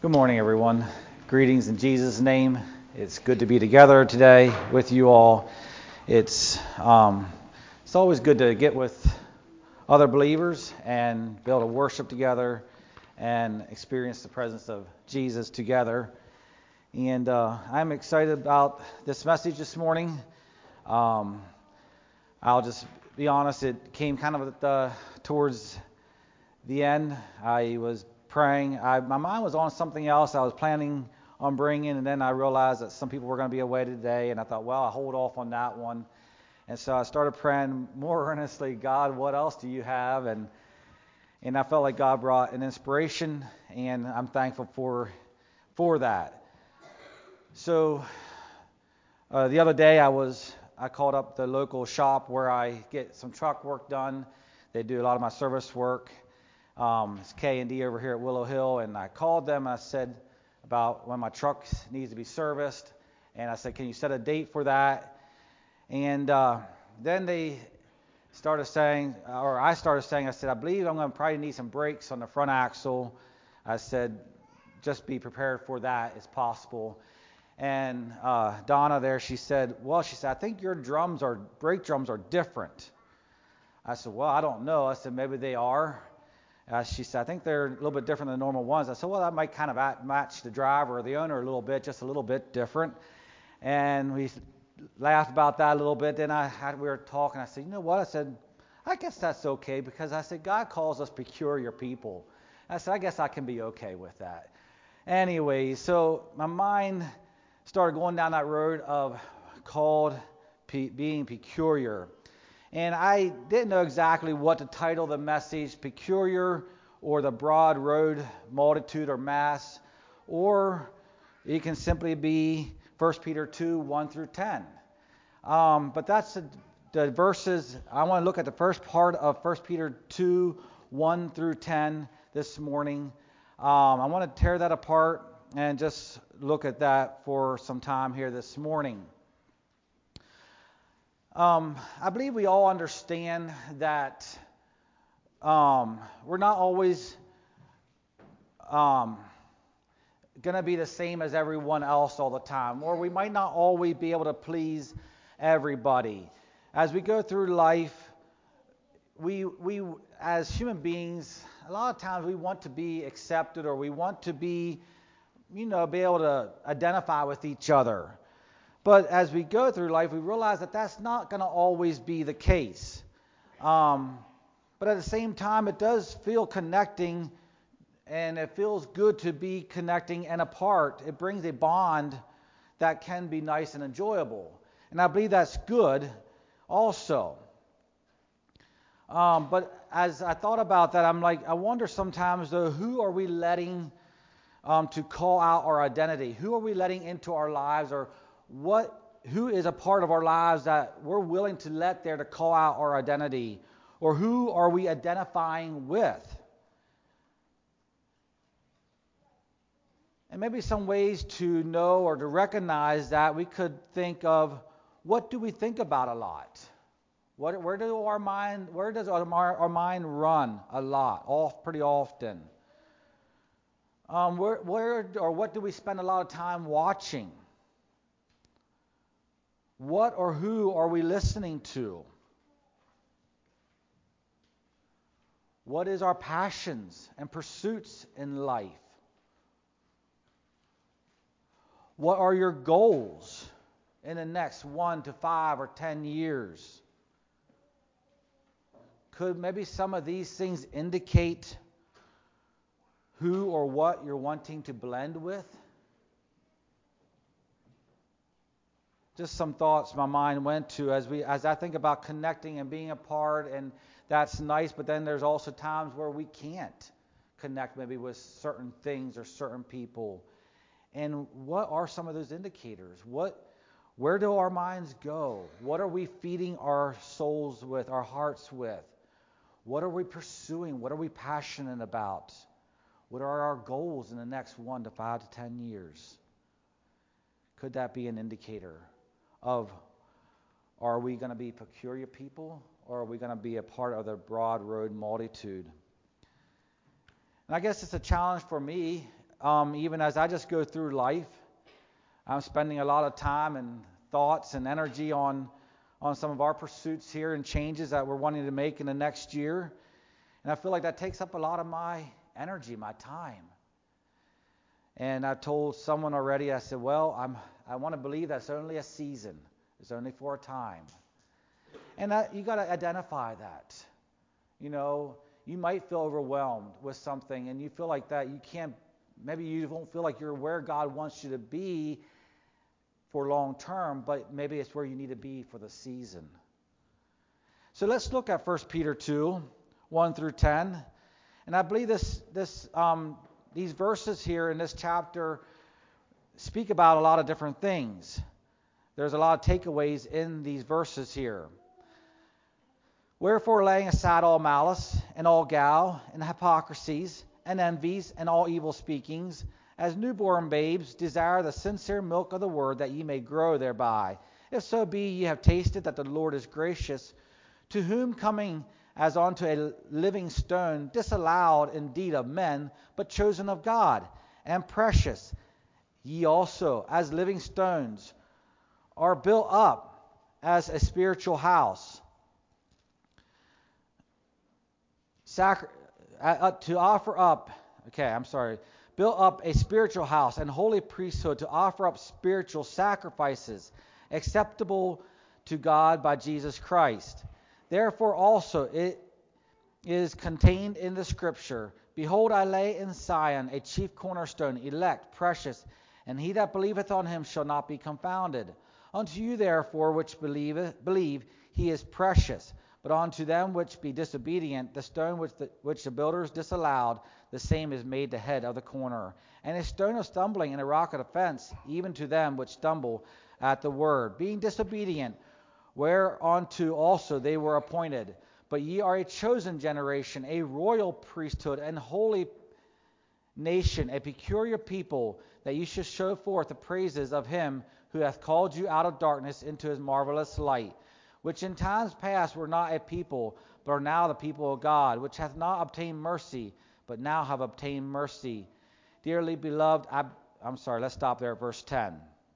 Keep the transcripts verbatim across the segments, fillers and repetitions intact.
Good morning, everyone. Greetings in Jesus' name. It's good to be together today with you all. It's um, it's always good to get with other believers and be able to worship together and experience the presence of Jesus together. And uh, I'm excited about this message this morning. Um, I'll just be honest, it came kind of at the, towards the end. I was praying. I, my mind was on something else I was planning on bringing, and then I realized that some people were going to be away today, and I thought, well, I'll hold off on that one. And so I started praying more earnestly, God, what else do you have? And and I felt like God brought an inspiration, and I'm thankful for for that. So uh, the other day I was I called up the local shop where I get some truck work done. They do a lot of my service work. Um, it's K and D over here at Willow Hill, and I called them and I said about when my truck needs to be serviced, and I said, can you set a date for that? And uh, then they started saying, or I started saying, I said, I believe I'm going to probably need some brakes on the front axle. I said, just be prepared for that as possible. And uh, Donna there, she said, well, she said, I think your drums are, brake drums are different. I said, well, I don't know. I said, maybe they are. Uh, she said, I think they're a little bit different than normal ones. I said, well, that might kind of at, match the driver or the owner a little bit, just a little bit different. And we laughed about that a little bit. Then I had, we were talking. I said, you know what? I said, I guess that's okay, because I said, God calls us peculiar people. I said, I guess I can be okay with that. Anyway, so my mind started going down that road of called pe- being peculiar. And I didn't know exactly what to title the message, peculiar or the broad road multitude or mass, or it can simply be First Peter two, one through ten. Um, but that's the, the verses. I want to look at the first part of First Peter two, one through ten this morning. Um, I want to tear that apart and just look at that for some time here this morning. Um, I believe we all understand that um, we're not always um, going to be the same as everyone else all the time, or we might not always be able to please everybody. As we go through life, we we as human beings, a lot of times we want to be accepted, or we want to be, you know, be able to identify with each other. But as we go through life, we realize that that's not going to always be the case. Um, but at the same time, it does feel connecting, and it feels good to be connecting and apart. It brings a bond that can be nice and enjoyable. And I believe that's good also. Um, but as I thought about that, I'm like, I wonder sometimes, though, who are we letting um, to call out our identity? Who are we letting into our lives, or what who is a part of our lives that we're willing to let there to call out our identity? Or who are we identifying with? And maybe some ways to know or to recognize that, we could think of, what do we think about a lot? What, where do our mind where does our, our mind run a lot, off pretty often? Um, where, where or what do we spend a lot of time watching? What or who are we listening to? What is our passions and pursuits in life? What are your goals in the next one to five or ten years? Could maybe some of these things indicate who or what you're wanting to blend with? Just some thoughts my mind went to as we as I think about connecting and being a part, and that's nice, but then there's also times where we can't connect maybe with certain things or certain people. And what are some of those indicators? What where do our minds go? What are we feeding our souls with, our hearts with? What are we pursuing? What are we passionate about? What are our goals in the next one to five to ten years? Could that be an indicator of, are we going to be peculiar people, or are we going to be a part of the broad road multitude? And I guess it's a challenge for me um, even as I just go through life, I'm spending a lot of time and thoughts and energy on on some of our pursuits here and changes that we're wanting to make in the next year. And I feel like that takes up a lot of my energy, my time. And I told someone already, I said, well, I'm, I want to believe that's only a season. It's only for a time. And that, you got to identify that. You know, you might feel overwhelmed with something and you feel like that you can't, maybe you won't feel like you're where God wants you to be for long term, but maybe it's where you need to be for the season. So let's look at First Peter two, one through ten. And I believe this, this, um, these verses here in this chapter speak about a lot of different things. There's a lot of takeaways in these verses here. Wherefore, laying aside all malice and all guile and hypocrisies and envies and all evil speakings, as newborn babes, desire the sincere milk of the word, that ye may grow thereby. If so be ye have tasted that the Lord is gracious, to whom coming as unto a living stone, disallowed indeed of men, but chosen of God, and precious, ye also, as living stones, are built up as a spiritual house, Sacri- uh, to offer up, okay, I'm sorry, built up a spiritual house and holy priesthood, to offer up spiritual sacrifices acceptable to God by Jesus Christ. Therefore also it is contained in the Scripture, Behold, I lay in Sion a chief cornerstone, elect, precious, and he that believeth on him shall not be confounded. Unto you therefore which believe, believe he is precious. But unto them which be disobedient, the stone which the, which the builders disallowed, the same is made the head of the corner. And a stone of stumbling and a rock of offense, even to them which stumble at the word, being disobedient, whereunto also they were appointed. But ye are a chosen generation, a royal priesthood, and holy nation, a peculiar people, that ye should show forth the praises of him who hath called you out of darkness into his marvelous light, which in times past were not a people, but are now the people of God, which hath not obtained mercy, but now have obtained mercy. Dearly beloved, I, I'm sorry, let's stop there at verse ten.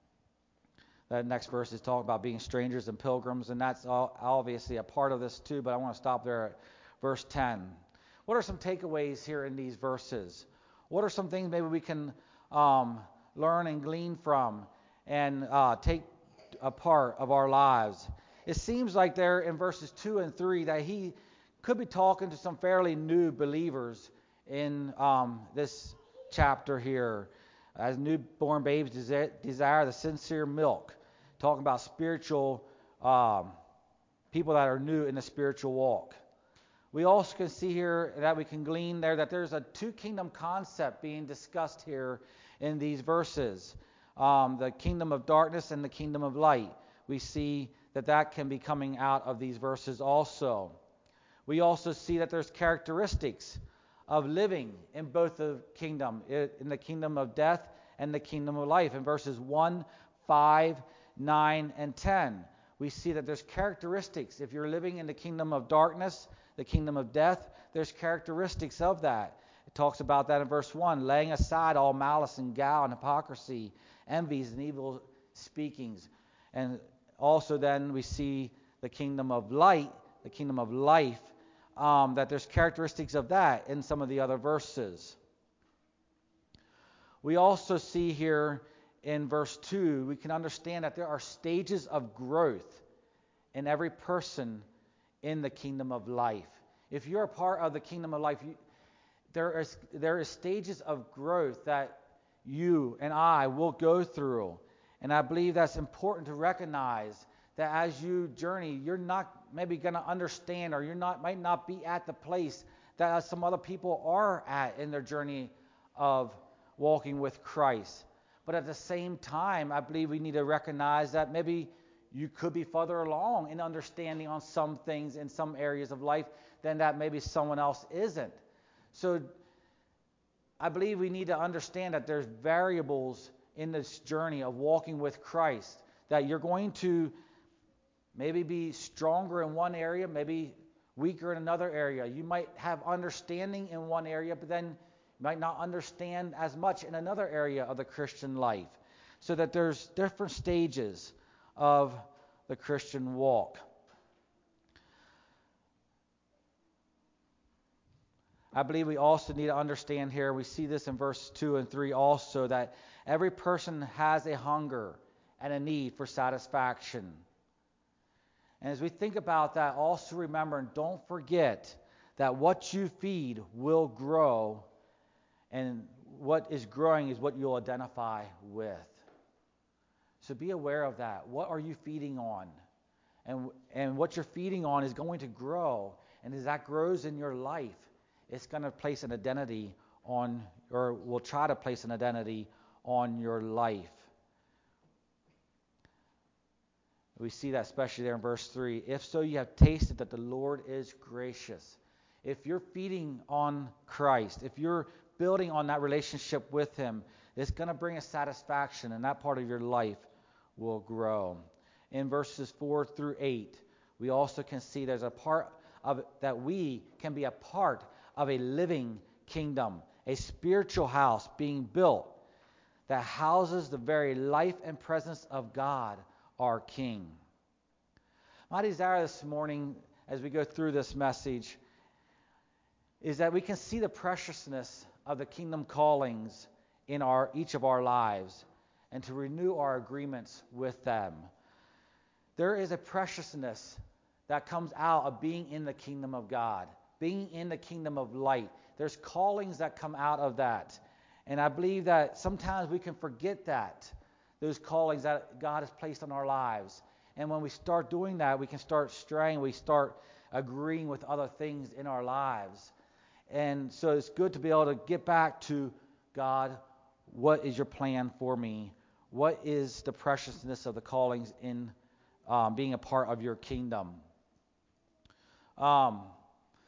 That next verse is talking about being strangers and pilgrims, and that's all, obviously a part of this too, but I want to stop there at verse ten. What are some takeaways here in these verses? What are some things maybe we can um, learn and glean from and uh, take a part of our lives? It seems like there in verses two and three that he could be talking to some fairly new believers in um, this chapter here. As newborn babes desire the sincere milk. Talking about spiritual um, people that are new in the spiritual walk. We also can see here that we can glean there that there's a two-kingdom concept being discussed here in these verses. Um, the kingdom of darkness and the kingdom of light. We see that that can be coming out of these verses also. We also see that there's characteristics of living in both the kingdom, in the kingdom of death and the kingdom of life. In verses one, five, nine, and ten, we see that there's characteristics. If you're living in the kingdom of darkness, the kingdom of death, there's characteristics of that. It talks about that in verse one, laying aside all malice and guile and hypocrisy, envies and evil speakings. And also then we see the kingdom of light, the kingdom of life, um, that there's characteristics of that in some of the other verses. We also see here in verse two, we can understand that there are stages of growth in every person in the kingdom of life. If you're a part of the kingdom of life, you, there is there is stages of growth that you and I will go through. And I believe that's important to recognize that as you journey, you're not maybe going to understand, or you're not might not be at the place that some other people are at in their journey of walking with Christ. But at the same time, I believe we need to recognize that maybe you could be further along in understanding on some things in some areas of life than that maybe someone else isn't. So I believe we need to understand that there's variables in this journey of walking with Christ, that you're going to maybe be stronger in one area, maybe weaker in another area. You might have understanding in one area, but then might not understand as much in another area of the Christian life. So that there's different stages of the Christian walk. I believe we also need to understand here, we see this in verse two and three also, that every person has a hunger and a need for satisfaction. And as we think about that, also remember and don't forget that what you feed will grow, and what is growing is what you'll identify with. So be aware of that. What are you feeding on? And, and what you're feeding on is going to grow. And as that grows in your life, it's going to place an identity on, or will try to place an identity on your life. We see that especially there in verse three. If so, you have tasted that the Lord is gracious. If you're feeding on Christ, if you're building on that relationship with Him, it's going to bring a satisfaction, and that part of your life will grow. In verses four through eight, we also can see there's a part of that we can be a part of a living kingdom, a spiritual house being built that houses the very life and presence of God, our King. My desire this morning, as we go through this message, is that we can see the preciousness of the kingdom callings in our each of our lives, and to renew our agreements with them. There is a preciousness that comes out of being in the kingdom of God, being in the kingdom of light. There's callings that come out of that. And I believe that sometimes we can forget that, those callings that God has placed on our lives. And when we start doing that, we can start straying. We start agreeing with other things in our lives. And so it's good to be able to get back to God. What is your plan for me? What is the preciousness of the callings in um, being a part of your kingdom? Um,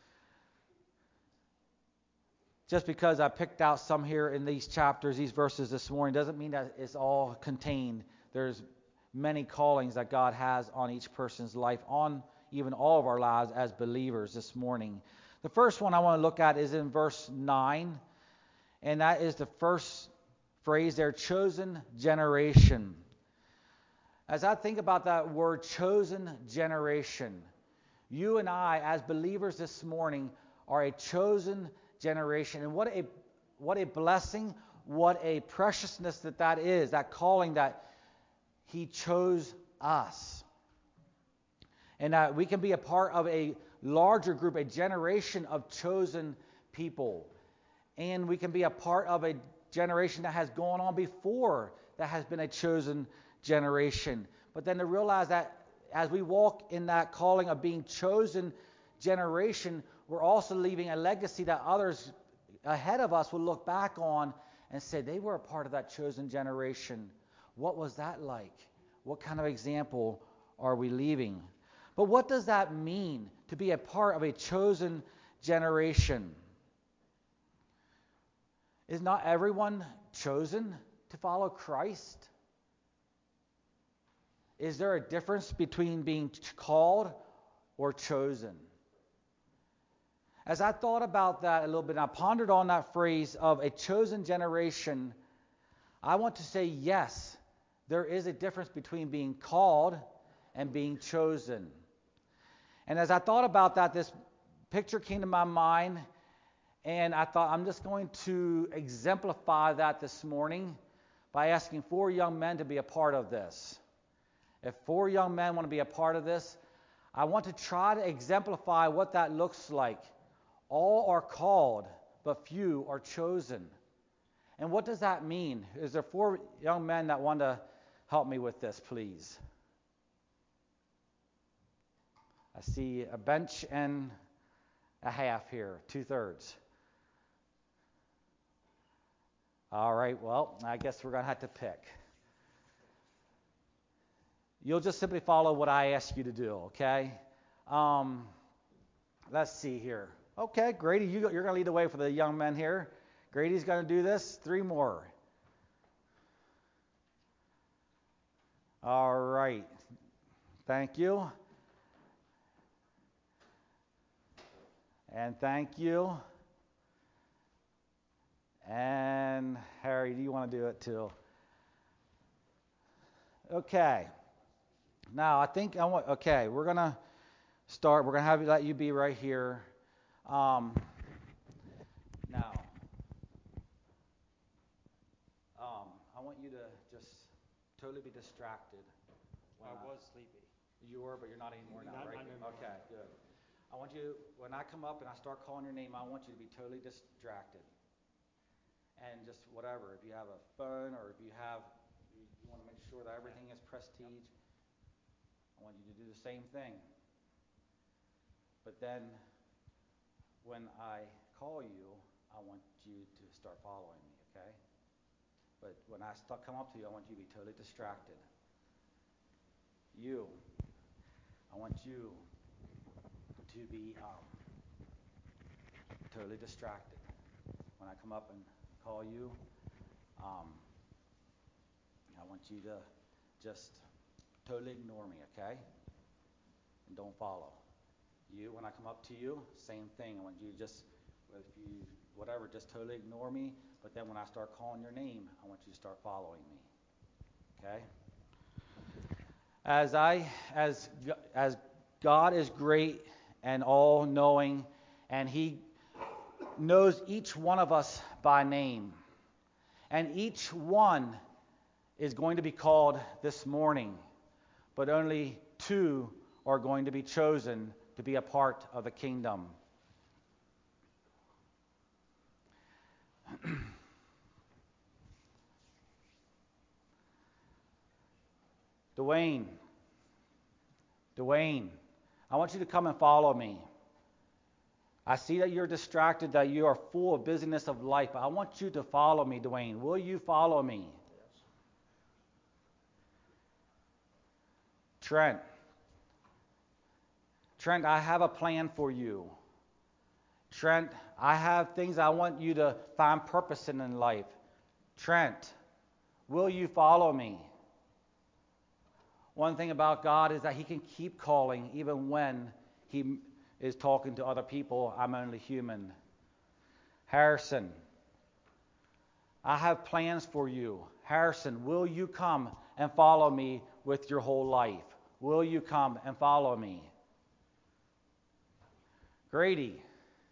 just because I picked out some here in these chapters, these verses this morning, doesn't mean that it's all contained. There's many callings that God has on each person's life, on even all of our lives as believers this morning. The first one I want to look at is in verse nine, and that is the first phrase there, chosen generation. As I think about that word, chosen generation, you and I, as believers this morning, are a chosen generation. And what a what a blessing, what a preciousness that that is, that calling that He chose us. And that we can be a part of a larger group, a generation of chosen people. And we can be a part of a generation that has gone on before that has been a chosen generation. But then to realize that as we walk in that calling of being chosen generation, we're also leaving a legacy that others ahead of us will look back on and say they were a part of that chosen generation. What was that like? What kind of example are we leaving? But what does that mean to be a part of a chosen generation? Is not everyone chosen to follow Christ? Is there a difference between being called or chosen? As I thought about that a little bit, and I pondered on that phrase of a chosen generation, I want to say yes, there is a difference between being called and being chosen. And as I thought about that, this picture came to my mind, and I thought I'm just going to exemplify that this morning by asking four young men to be a part of this. If four young men want to be a part of this, I want to try to exemplify what that looks like. All are called, but few are chosen. And what does that mean? Is there four young men that want to help me with this, please? I see a bench and a half here, two-thirds. All right, well, I guess we're going to have to pick. You'll just simply follow what I ask you to do, okay? Um, let's see here. Okay, Grady, you, you're going to lead the way for the young men here. Grady's going to do this. Three more. All right. Thank you. And thank you. And Harry, do you want to do it too? Okay. Now I think I want. Okay, we're gonna start. We're gonna have let you be right here. Um, now, um, I want you to just totally be distracted. I was sleepy. You were, but you're not anymore now, Not right? anymore. Okay, good. I want you, when I come up and I start calling your name, I want you to be totally distracted. And just whatever, if you have a phone or if you have, you, you want to make sure that everything is prestige, I want you to do the same thing. But then, when I call you, I want you to start following me, okay? But when I start come up to you, I want you to be totally distracted. You, I want you to be um, totally distracted. When I come up and call you, um, I want you to just totally ignore me, okay? And don't follow. You, when I come up to you, same thing. I want you to just, if you, whatever, just totally ignore me. But then when I start calling your name, I want you to start following me, okay? As I, as as God is great and all-knowing, and He knows each one of us by name, and each one is going to be called this morning, but only two are going to be chosen to be a part of the kingdom. Dwayne, Dwayne, I want you to come and follow me. I see that you're distracted, that you are full of busyness of life, but I want you to follow me, Dwayne. Will you follow me? Yes. Trent, Trent, I have a plan for you. Trent, I have things I want you to find purpose in in life. Trent, will you follow me? One thing about God is that He can keep calling even when He is talking to other people. I'm only human. Harrison, I have plans for you. Harrison, will you come and follow me with your whole life? Will you come and follow me? Grady,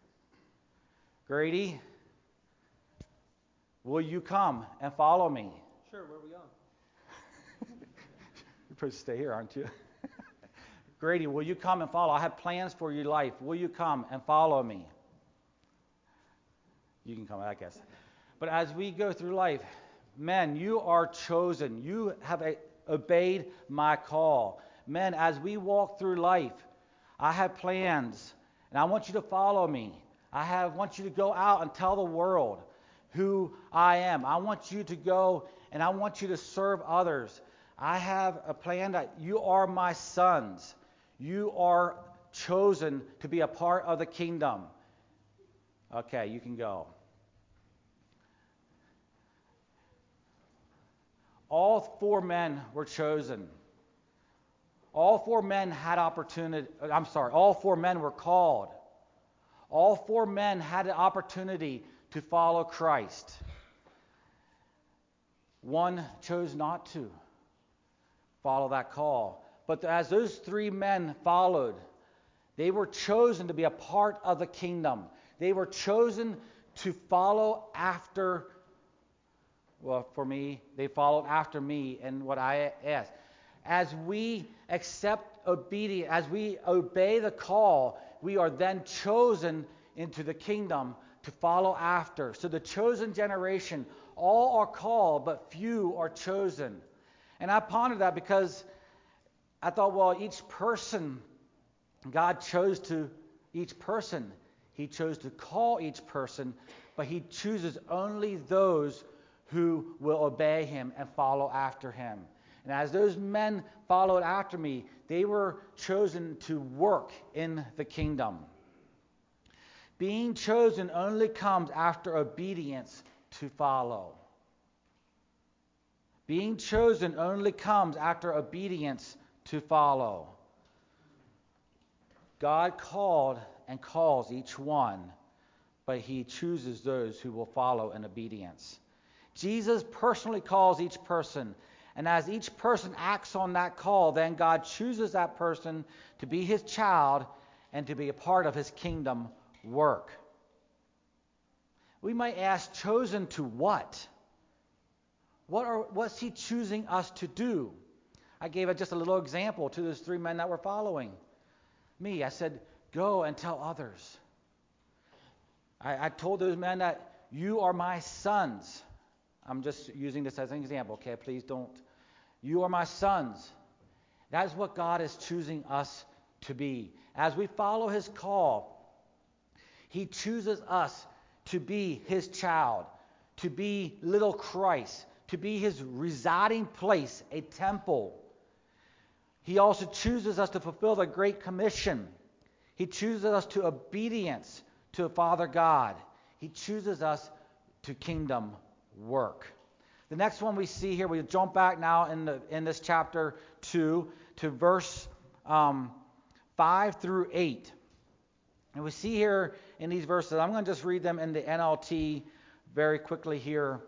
Grady, will you come and follow me? Sure, where are we going? You're supposed to stay here, aren't you? Grady, will you come and follow? I have plans for your life. Will you come and follow me? You can come, I guess. But as we go through life, men, you are chosen. You have a, obeyed my call. Men, as we walk through life, I have plans, and I want you to follow me. I have want you to go out and tell the world who I am. I want you to go and I want you to serve others. I have a plan that you are my sons. You are chosen to be a part of the kingdom. Okay, you can go. All four men were chosen. All four men had opportunity. I'm sorry, all four men were called. All four men had an opportunity to follow Christ. One chose not to follow that call. But as those three men followed, they were chosen to be a part of the kingdom. They were chosen to follow after, well, for me, they followed after me and what I asked. As we accept obedience, as we obey the call, we are then chosen into the kingdom to follow after. So the chosen generation, all are called, but few are chosen. And I pondered that because I thought, well, each person, God chose to each person. He chose to call each person, but He chooses only those who will obey Him and follow after Him. And as those men followed after me, they were chosen to work in the kingdom. Being chosen only comes after obedience to follow. Being chosen only comes after obedience to follow. God called and calls each one, but he chooses those who will follow in obedience. Jesus personally calls each person, and as each person acts on that call, then God chooses that person to be his child and to be a part of his kingdom work. We might ask, chosen to what? What are, what's he choosing us to do? I gave a, just a little example to those three men that were following me. I said, go and tell others. I, I told those men that you are my sons. I'm just using this as an example, okay? Please don't. You are my sons. That is what God is choosing us to be. As we follow his call, he chooses us to be his child, to be little Christ, to be his residing place, a temple. He also chooses us to fulfill the Great Commission. He chooses us to obedience to Father God. He chooses us to kingdom work. The next one we see here, we jump back now in the in this chapter two to verse um, five through eight. And we see here in these verses, I'm going to just read them in the N L T very quickly here.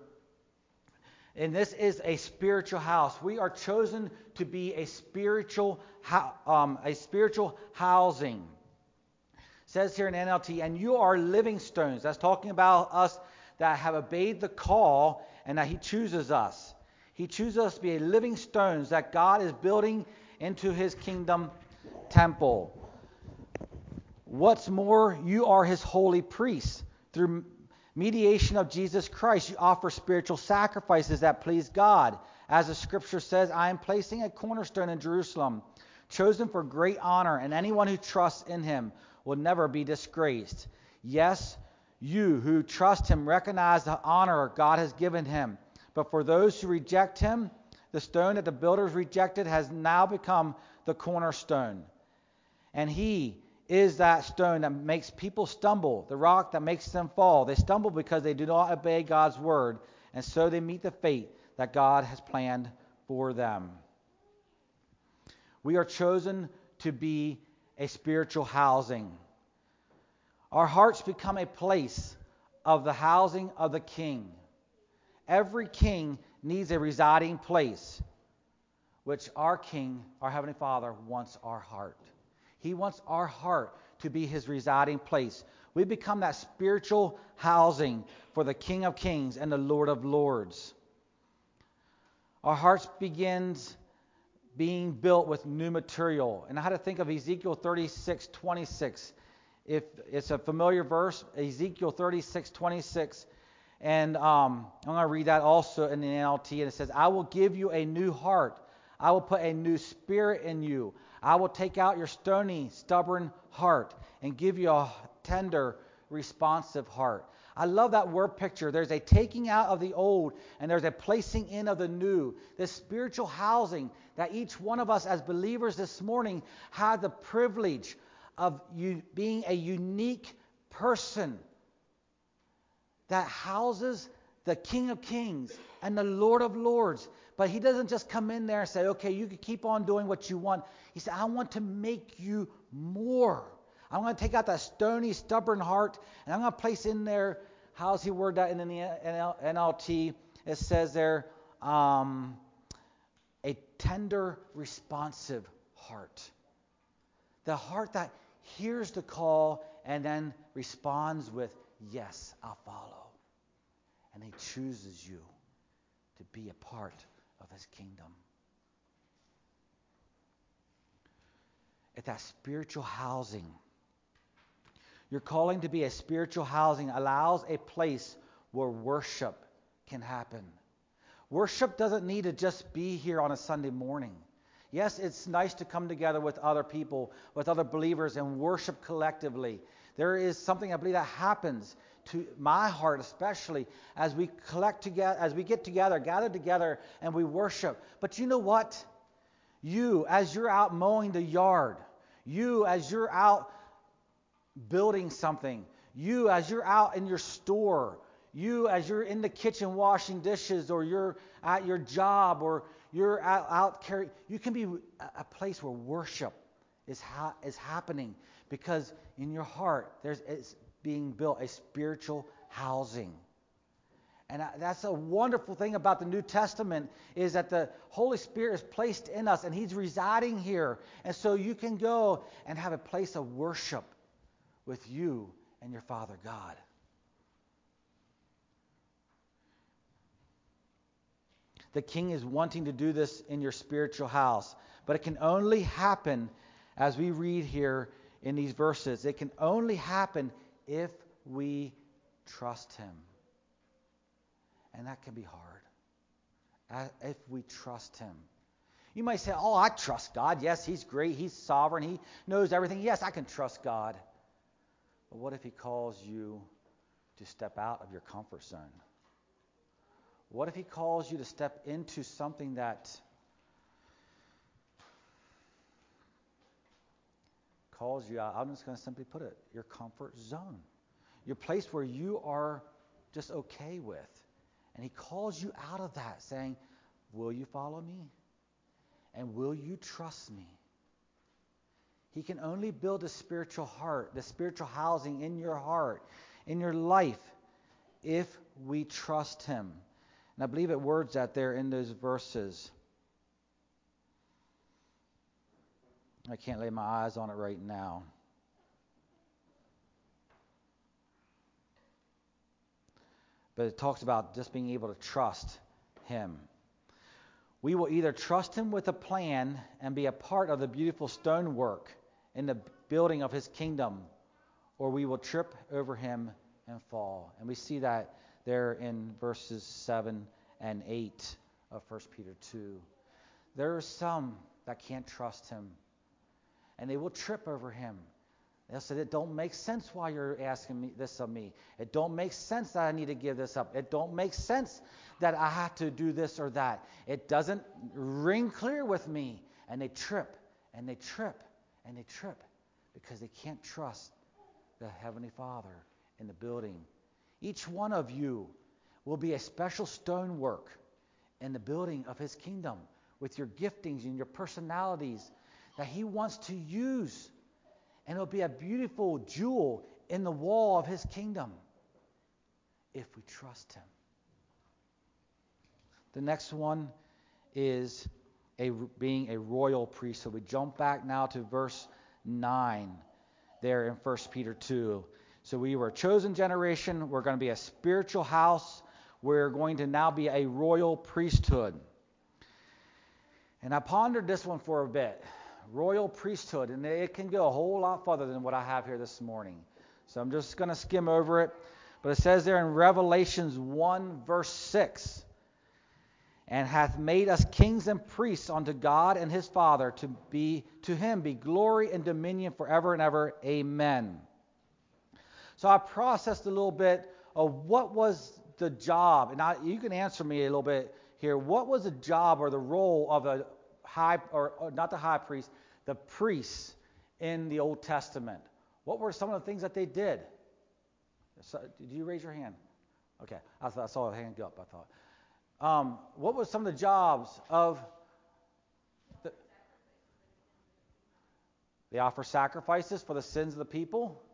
And this is a spiritual house. We are chosen to be a spiritual um, a spiritual housing. It says here in N L T, and you are living stones. That's talking about us that have obeyed the call and that he chooses us. He chooses us to be a living stones that God is building into his kingdom temple. What's more, you are his holy priests. Through mediation of Jesus Christ, you offer spiritual sacrifices that please God. As the scripture says, I am placing a cornerstone in Jerusalem, chosen for great honor, and anyone who trusts in him will never be disgraced. Yes, you who trust him recognize the honor God has given him. But for those who reject him, the stone that the builders rejected has now become the cornerstone. And he is that stone that makes people stumble, the rock that makes them fall. They stumble because they do not obey God's word, and so they meet the fate that God has planned for them. We are chosen to be a spiritual housing. Our hearts become a place of the housing of the king. Every king needs a residing place, which our King, our Heavenly Father, wants our heart. He wants our heart to be his residing place. We become that spiritual housing for the King of Kings and the Lord of Lords. Our hearts begins being built with new material. And I had to think of Ezekiel thirty-six twenty-six. If it's a familiar verse, Ezekiel thirty-six twenty-six. And um, I'm going to read that also in the N L T. And it says, I will give you a new heart. I will put a new spirit in you. I will take out your stony, stubborn heart and give you a tender, responsive heart. I love that word picture. There's a taking out of the old and there's a placing in of the new. This spiritual housing that each one of us as believers this morning had the privilege of you being a unique person that houses the King of Kings and the Lord of Lords. But he doesn't just come in there and say, okay, you can keep on doing what you want. He said, I want to make you more. I'm going to take out that stony, stubborn heart, and I'm going to place in there, how's he word that in the N L T? It says there, um, a tender, responsive heart. The heart that hears the call and then responds with, yes, I'll follow. And he chooses you to be a part of his kingdom. At that spiritual housing, your calling to be a spiritual housing allows a place where worship can happen. Worship doesn't need to just be here on a Sunday morning. Yes, it's nice to come together with other people, with other believers, and worship collectively. There is something I believe that happens to my heart, especially as we collect together, as we get together, gather together, and we worship. But you know what? You, as you're out mowing the yard, you, as you're out building something, you, as you're out in your store, you, as you're in the kitchen washing dishes, or you're at your job, or you're out, out carrying, you can be a place where worship is ha- is happening, because in your heart there's it's being built, a spiritual housing. And that's a wonderful thing about the New Testament, is that the Holy Spirit is placed in us and He's residing here. And so you can go and have a place of worship with you and your Father God. The King is wanting to do this in your spiritual house. But it can only happen, as we read here in these verses, it can only happen if we trust Him. And that can be hard, if we trust Him. You might say, oh, I trust God. Yes, He's great. He's sovereign. He knows everything. Yes, I can trust God. But what if He calls you to step out of your comfort zone? What if He calls you to step into something that calls you out? I'm just going to simply put it, your comfort zone. Your place where you are just okay with. And He calls you out of that, saying, will you follow me? And will you trust me? He can only build a spiritual heart, the spiritual housing in your heart, in your life, if we trust Him. And I believe it words that there in those verses. I can't lay my eyes on it right now. But it talks about just being able to trust Him. We will either trust Him with a plan and be a part of the beautiful stonework in the building of His kingdom, or we will trip over Him and fall. And we see that there in verses seven and eight of First Peter two. There are some that can't trust Him, and they will trip over Him. They'll say, it don't make sense why you're asking me this of me. It don't make sense that I need to give this up. It don't make sense that I have to do this or that. It doesn't ring clear with me. And they trip, and they trip, and they trip because they can't trust the Heavenly Father in the building. Each one of you will be a special stonework in the building of His kingdom with your giftings and your personalities that He wants to use. And it'll be a beautiful jewel in the wall of His kingdom if we trust Him. The next one is a, being a royal priesthood. We jump back now to verse nine there in First Peter two. So we were a chosen generation. We're going to be a spiritual house. We're going to now be a royal priesthood. And I pondered this one for a bit. Royal priesthood, and it can go a whole lot further than what I have here this morning. So I'm just going to skim over it. But it says there in Revelations one verse six, and hath made us kings and priests unto God and His Father, to be to Him be glory and dominion forever and ever. Amen. So I processed a little bit of what was the job, and I, you can answer me a little bit here. What was the job or the role of a high, or, or not the high priest, the priests in the Old Testament? What were some of the things that they did? So, did you raise your hand? Okay, I, thought, I saw a hand go up, I thought. Um, what were some of the jobs of the, they offer sacrifices for the sins of the people?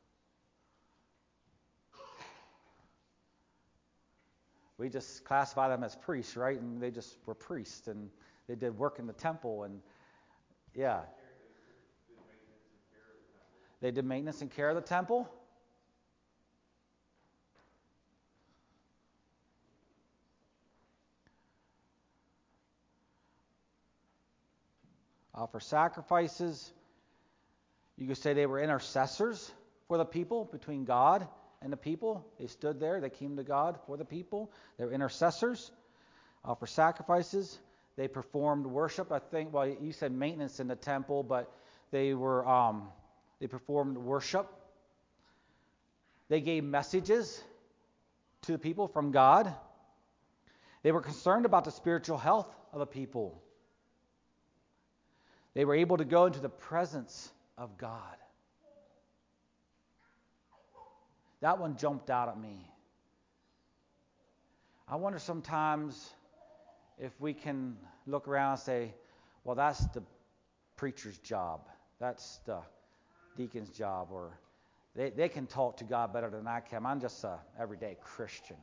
We just classify them as priests, right? And they just were priests, and they did work in the temple, and yeah. They did maintenance and care of the temple. Offer sacrifices. You could say they were intercessors for the people, between God and the people. They stood there. They came to God for the people. They were intercessors. Offer sacrifices. They performed worship. I think, well, you said maintenance in the temple, but they were um, they performed worship. They gave messages to the people from God. They were concerned about the spiritual health of the people. They were able to go into the presence of God. That one jumped out at me. I wonder sometimes if we can look around and say, well, that's the preacher's job. That's the deacon's job, or They, they can talk to God better than I can. I'm just a everyday Christian.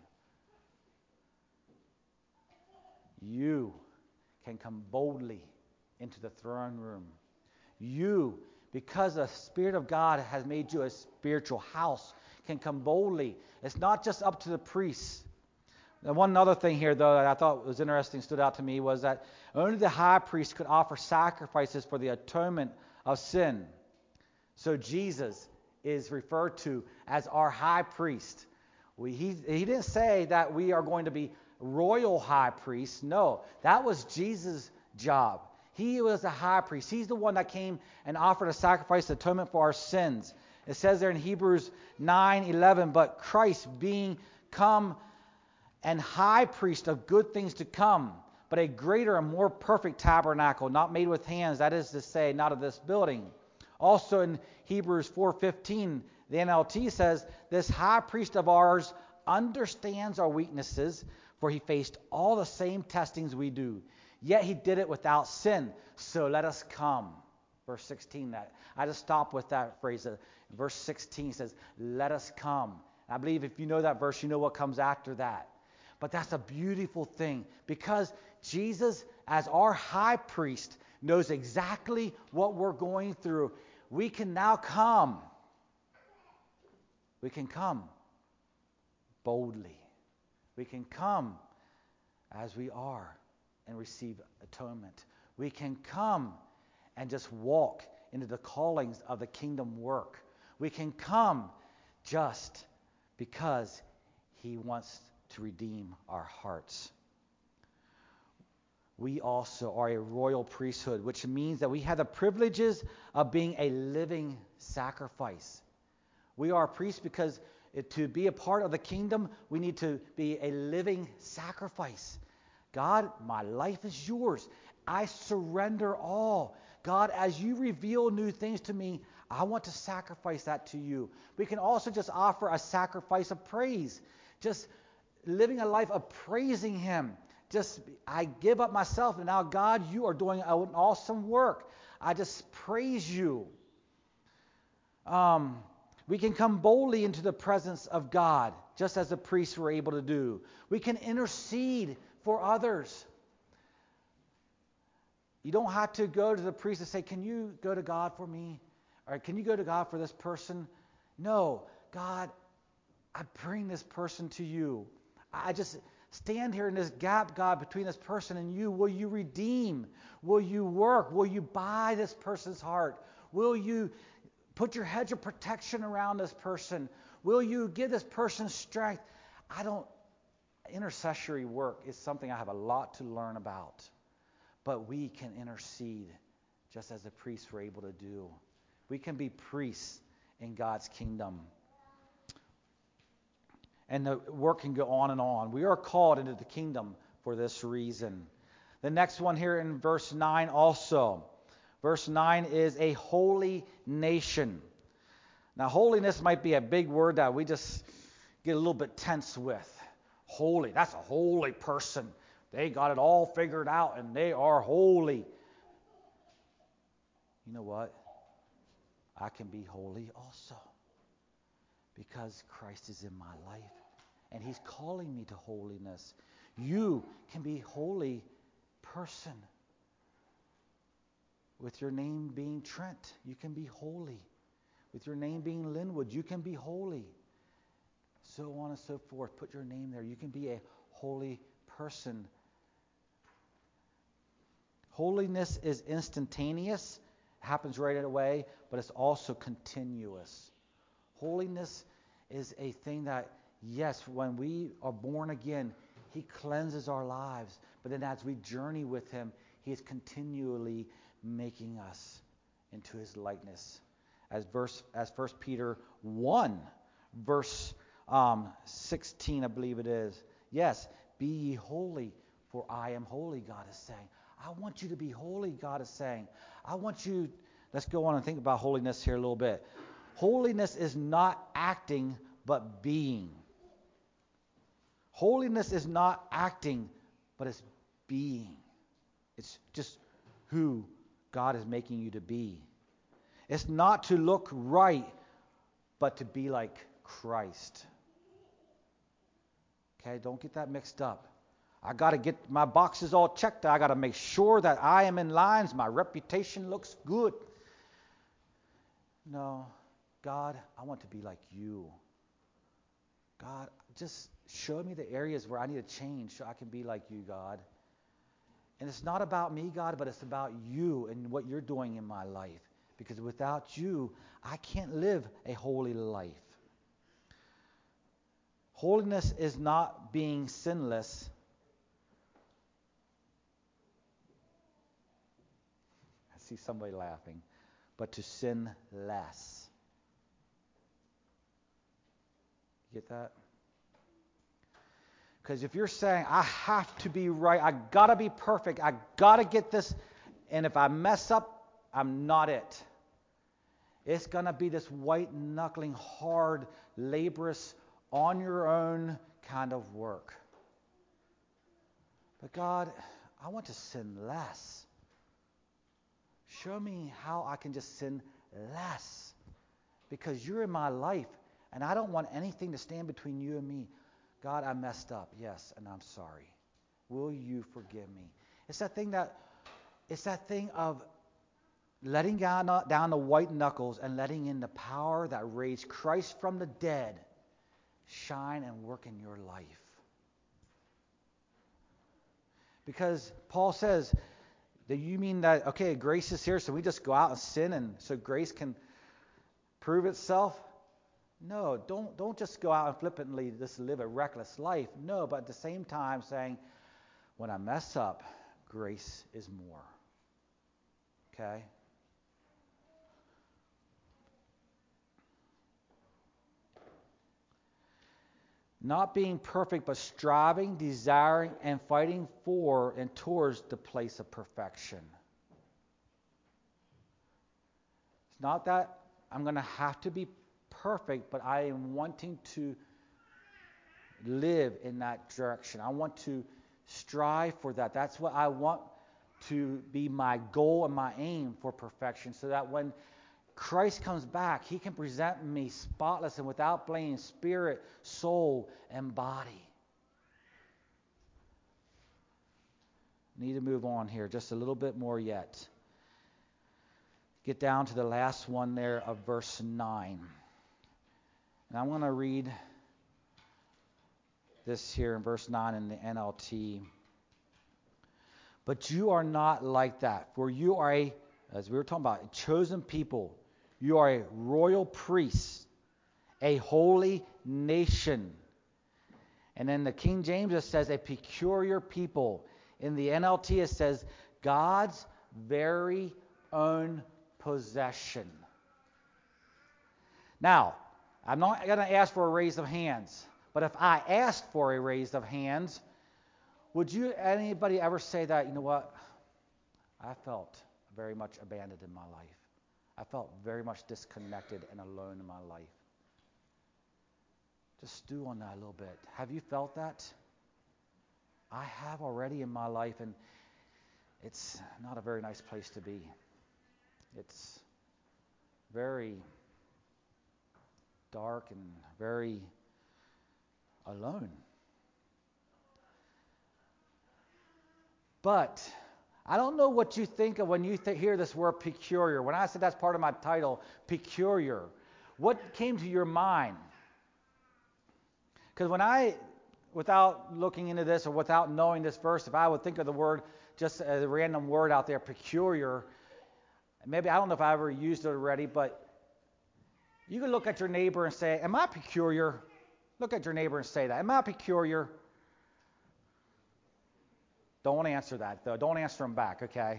You can come boldly into the throne room. You, because the Spirit of God has made you a spiritual house, can come boldly. It's not just up to the priests. And one other thing here, though, that I thought was interesting, stood out to me, was that only the high priest could offer sacrifices for the atonement of sin. So Jesus is referred to as our high priest. We, he, he didn't say that we are going to be royal high priests. No, that was Jesus' job. He was the high priest. He's the one that came and offered a sacrifice of atonement for our sins. It says there in Hebrews nine eleven, but Christ being come and high priest of good things to come, but a greater and more perfect tabernacle, not made with hands, that is to say, not of this building. Also in Hebrews four fifteen, the N L T says, this high priest of ours understands our weaknesses, for he faced all the same testings we do. Yet he did it without sin. So let us come. Verse sixteen, that I just stopped with that phrase. Verse sixteen says, let us come. I believe if you know that verse, you know what comes after that. But that's a beautiful thing, because Jesus, as our high priest, knows exactly what we're going through. We can now come. We can come boldly. We can come as we are and receive atonement. We can come and just walk into the callings of the kingdom work. We can come just because he wants to redeem our hearts. We also are a royal priesthood, which means that we have the privileges of being a living sacrifice. We are priests because it, to be a part of the kingdom, we need to be a living sacrifice. God, my life is yours. I surrender all. God, as you reveal new things to me, I want to sacrifice that to you. We can also just offer a sacrifice of praise. Just living a life of praising him. Just, I give up myself, and now, God, you are doing an awesome work. I just praise you. Um, we can come boldly into the presence of God, just as the priests were able to do. We can intercede for others. You don't have to go to the priest and say, can you go to God for me? Or can you go to God for this person? No, God, I bring this person to you. I just stand here in this gap, God, between this person and you. Will you redeem? Will you work? Will you buy this person's heart? Will you put your hedge of protection around this person? Will you give this person strength? I don't, intercessory work is something I have a lot to learn about. But we can intercede just as the priests were able to do. We can be priests in God's kingdom. And the work can go on and on. We are called into the kingdom for this reason. The next one here in verse nine also. Verse nine is a holy nation. Now, holiness might be a big word that we just get a little bit tense with. Holy, that's a holy person. They got it all figured out and they are holy. You know what? I can be holy also, because Christ is in my life and he's calling me to holiness. You can be holy person. With your name being Trent, you can be holy. With your name being Linwood, you can be holy. So on and so forth. Put your name there. You can be a holy person. Holiness is instantaneous. It happens right away, but it's also continuous. Holiness is a thing that, yes, when we are born again, he cleanses our lives. But then as we journey with him, he is continually making us into his likeness. As verse, as First Peter one, verse um, sixteen, I believe it is. Yes, be ye holy, for I am holy, God is saying. I want you to be holy, God is saying. I want you, let's go on and think about holiness here a little bit. Holiness is not acting, but being. Holiness is not acting, but it's being. It's just who God is making you to be. It's not to look right, but to be like Christ. Okay, don't get that mixed up. I got to get my boxes all checked. I got to make sure that I am in lines. My reputation looks good. No, God, I want to be like you. God, just show me the areas where I need to change so I can be like you, God. And it's not about me, God, but it's about you and what you're doing in my life. Because without you, I can't live a holy life. Holiness is not being sinless. I see somebody laughing. But to sin less. Get that? Because if you're saying, I have to be right, I got to be perfect, I got to get this, and if I mess up, I'm not it. It's going to be this white-knuckling, hard, laborious, on your own kind of work. But God, I want to sin less. Show me how I can just sin less. Because you're in my life, and I don't want anything to stand between you and me. God, I messed up, yes, and I'm sorry. Will you forgive me? It's that thing that, it's that thing of letting down, down the white knuckles and letting in the power that raised Christ from the dead shine and work in your life. Because Paul says, do you mean that, okay, grace is here, so we just go out and sin and so grace can prove itself? No, don't don't just go out and flippantly just live a reckless life. No, but at the same time saying, when I mess up, grace is more. Okay? Not being perfect, but striving, desiring, and fighting for and towards the place of perfection. It's not that I'm going to have to be perfect, but I am wanting to live in that direction. I want to strive for that. That's what I want to be my goal and my aim for perfection, so that when Christ comes back, he can present me spotless and without blame, spirit, soul, and body. Need to move on here just a little bit more yet. Get down to the last one there of verse nine. And I'm going to read this here in verse nine in the N L T. But you are not like that, for you are a, as we were talking about, a chosen people. You are a royal priest, a holy nation. And then the King James it says a peculiar people. In the N L T it says God's very own possession. Now, I'm not going to ask for a raise of hands, but if I asked for a raise of hands, would you anybody ever say that, you know what, I felt very much abandoned in my life. I felt very much disconnected and alone in my life. Just stew on that a little bit. Have you felt that? I have already in my life, and it's not a very nice place to be. It's very dark and very alone. But I don't know what you think of when you th- hear this word peculiar. When I said that's part of my title, peculiar, what came to your mind? Because when I, without looking into this or without knowing this verse, if I would think of the word just as a random word out there, peculiar, maybe I don't know if I ever used it already, but you can look at your neighbor and say, am I peculiar? Look at your neighbor and say that. Am I peculiar? Don't answer that, though. Don't answer them back, okay?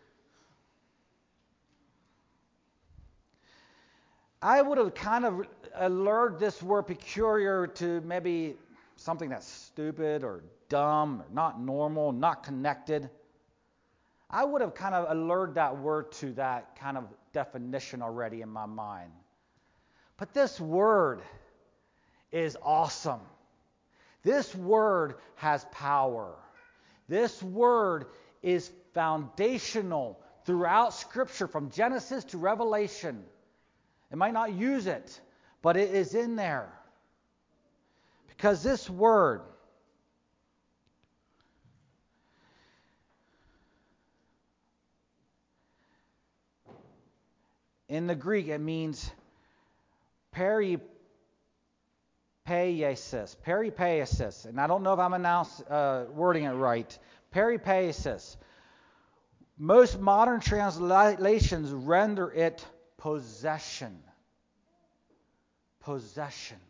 I would have kind of alerted this word peculiar to maybe something that's stupid or dumb or not normal, not connected. I would have kind of alerted that word to that kind of definition already in my mind. But this word is awesome. This word has power. This word is foundational throughout Scripture from Genesis to Revelation. It might not use it, But it is in there. Because this word, in the Greek, it means peripaesis. Peripaesis. And I don't know if I'm announce, uh, wording it right. Peripaesis. Most modern translations render it possession. Possession.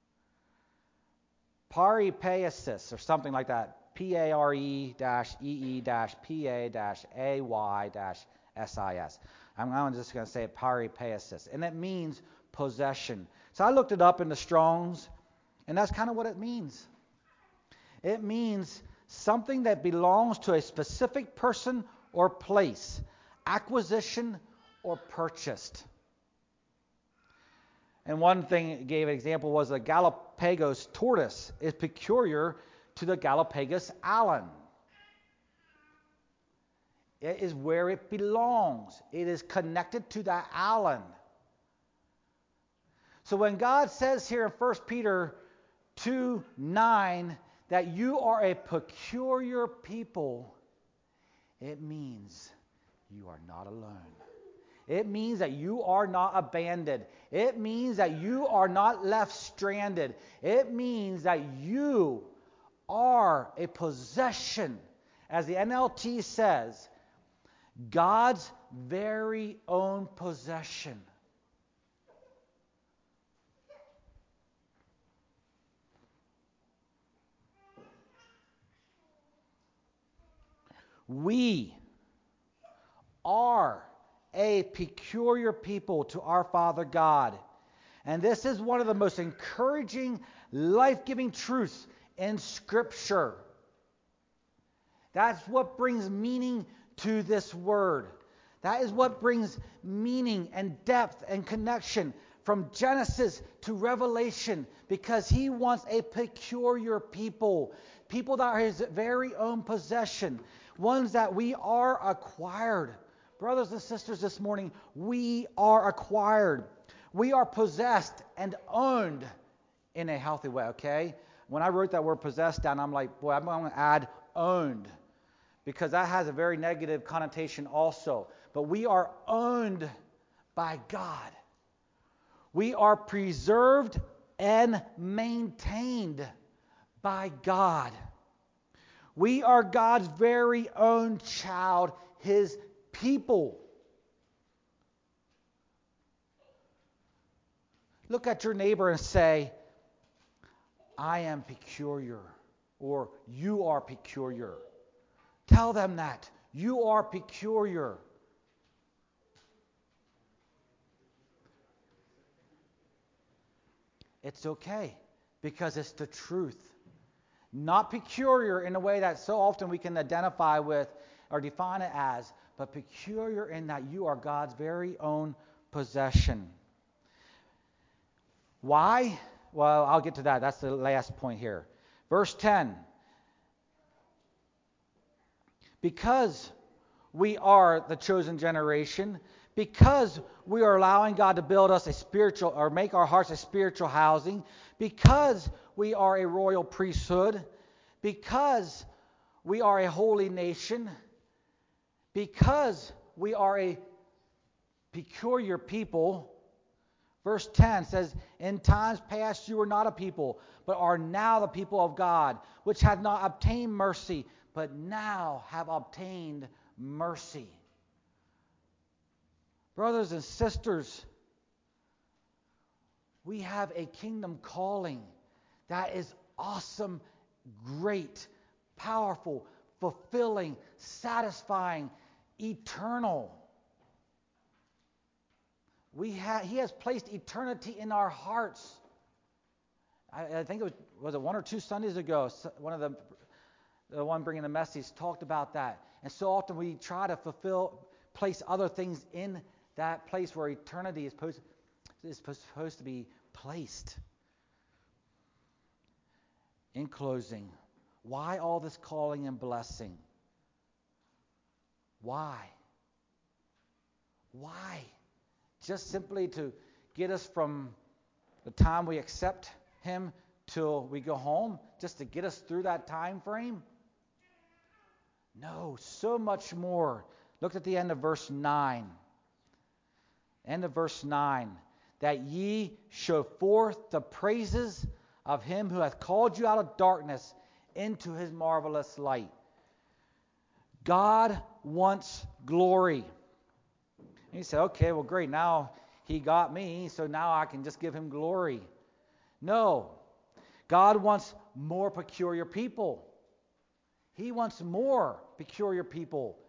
Peripaesis, or something like that. P A R E E E P A A Y S I S. I'm, I'm just going to say peripaesis. And it means possession. So I looked it up in the Strong's, and that's kind of what it means. It means something that belongs to a specific person or place, acquisition or purchased. And one thing it gave an example was a Galapagos tortoise is peculiar to the Galapagos island. It is where it belongs. It is connected to that island. So when God says here in First Peter two nine that you are a peculiar people, it means you are not alone. It means that you are not abandoned. It means that you are not left stranded. It means that you are a possession, as the N L T says, God's very own possession. We are a peculiar people to our Father God. And this is one of the most encouraging, life-giving truths in Scripture. That's what brings meaning to this word. That is what brings meaning and depth and connection from Genesis to Revelation, because he wants a peculiar people, people that are his very own possession, ones that we are acquired. Brothers and sisters, this morning, we are acquired. We are possessed and owned in a healthy way, okay? When I wrote that word possessed down, I'm like, boy, I'm going to add owned, because that has a very negative connotation also. But we are owned by God. We are preserved and maintained by God. We are God's very own child, his people. Look at your neighbor and say, I am peculiar, or you are peculiar. Tell them that. You are peculiar. It's okay, because it's the truth. Not peculiar in a way that so often we can identify with or define it as, but peculiar in that you are God's very own possession. Why? Well, I'll get to that. That's the last point here. Verse ten. Because we are the chosen generation, because we are allowing God to build us a spiritual, or make our hearts a spiritual housing, because we are a royal priesthood, because we are a holy nation, because we are a peculiar people. Verse ten says, in times past you were not a people, but are now the people of God, which have not obtained mercy, but now have obtained mercy. Brothers and sisters, we have a kingdom calling that is awesome, great, powerful, fulfilling, satisfying, eternal. We have, he has placed eternity in our hearts. I, I think it was, was it one or two Sundays ago, one of the, the one bringing the message talked about that. And so often we try to fulfill, place other things in that place where eternity is supposed, is supposed to be placed. In closing, why all this calling and blessing? Why? Why? Just simply to get us from the time we accept Him till we go home, just to get us through that time frame? No, so much more. Look at the end of verse nine. End of verse nine. That ye show forth the praises of Him who hath called you out of darkness into His marvelous light. God wants glory. And you say, okay, well, great. Now He got me, so now I can just give Him glory. No. God wants more peculiar people. He wants more peculiar people.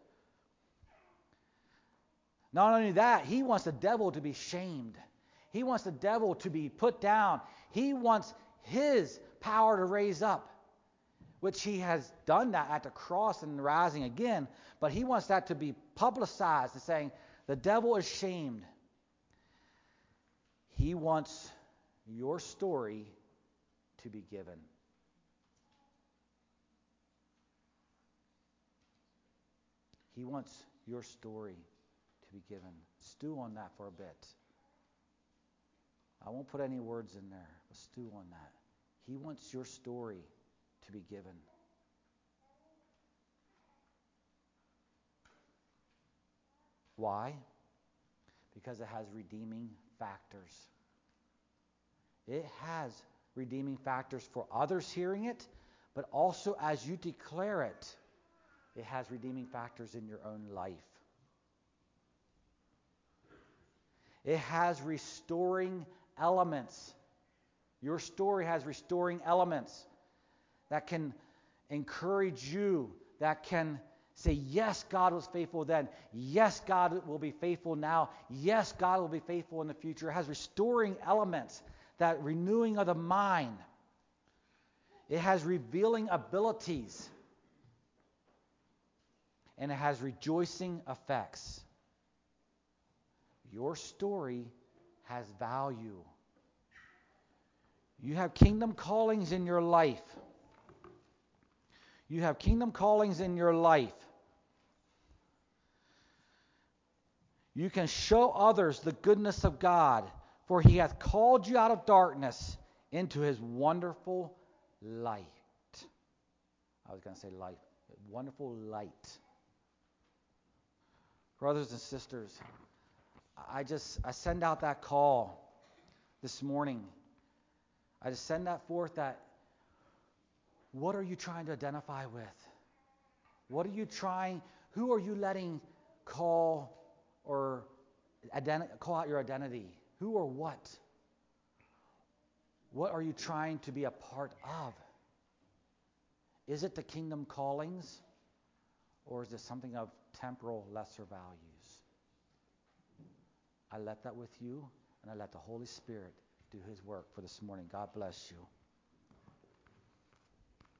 Not only that, He wants the devil to be shamed. He wants the devil to be put down. He wants His power to raise up, which He has done that at the cross and rising again. But He wants that to be publicized, and saying the devil is shamed. He wants your story to be given. He wants your story to be given. Stew on that for a bit. I won't put any words in there, but stew on that. He wants your story to be given. Why? Because it has redeeming factors. It has redeeming factors for others hearing it, but also as you declare it, it has redeeming factors in your own life. It has restoring elements. Your story has restoring elements that can encourage you, that can say, yes, God was faithful then. Yes, God will be faithful now. Yes, God will be faithful in the future. It has restoring elements, that renewing of the mind. It has revealing abilities. And it has rejoicing effects. Your story has value. You have kingdom callings in your life. You have kingdom callings in your life. You can show others the goodness of God, for He hath called you out of darkness into His wonderful light. I was going to say light. Wonderful light. Brothers and sisters, I just I send out that call this morning. I just send that forth, that what are you trying to identify with? What are you trying, who are you letting call or identi- call out your identity? Who or what? What are you trying to be a part of? Is it the kingdom callings, or is it something of temporal lesser values? I let that with you, and I let the Holy Spirit do His work for this morning. God bless you.